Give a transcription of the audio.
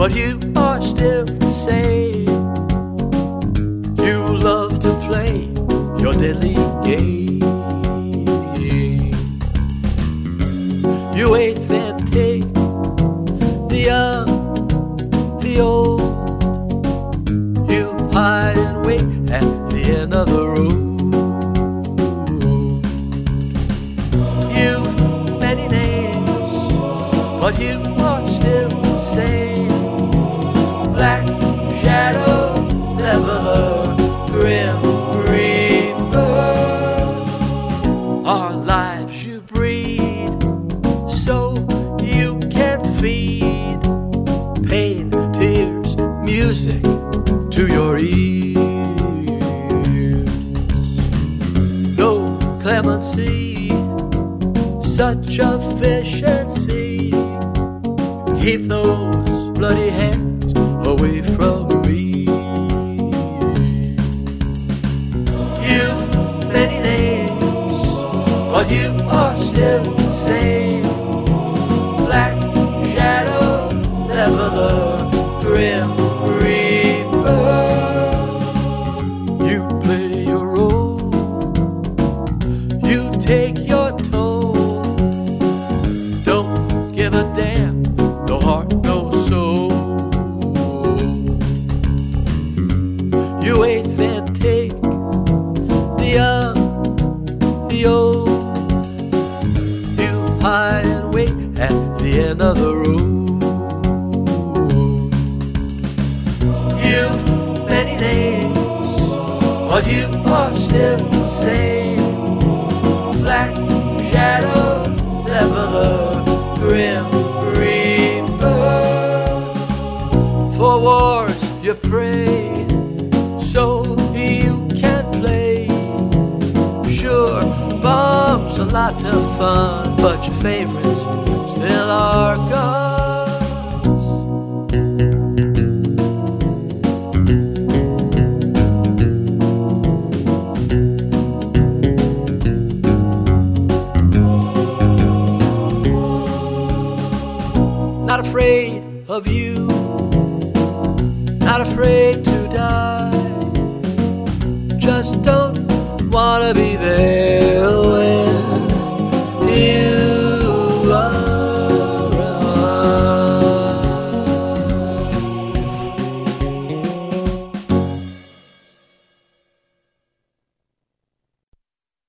but you are still the same. You love to play your deadly game. You wait and take the young, the old. You hide and wait at the end of the road. You've many names, but you are still the same. Black shadow, never the grim reaper. Our lives you breed, so you can feed pain, tears, music to your ears. No clemency, such efficiency. Keep those bloody hands away from me. You've many names, but you are still the same. Black shadow, never the grim reaper. You play your role, you take your toll. Don't give a damn, no heart, no soul. You wait and take the young, the old. You hide and wait at the end of the road. You've many names, but you are still the same. Black shadow, never the grim reaper. For wars you pray, so you can play. Sure, bombs a lot of fun, but your favorites still are guns. Not afraid of you, not afraid to die. Just don't wanna be there.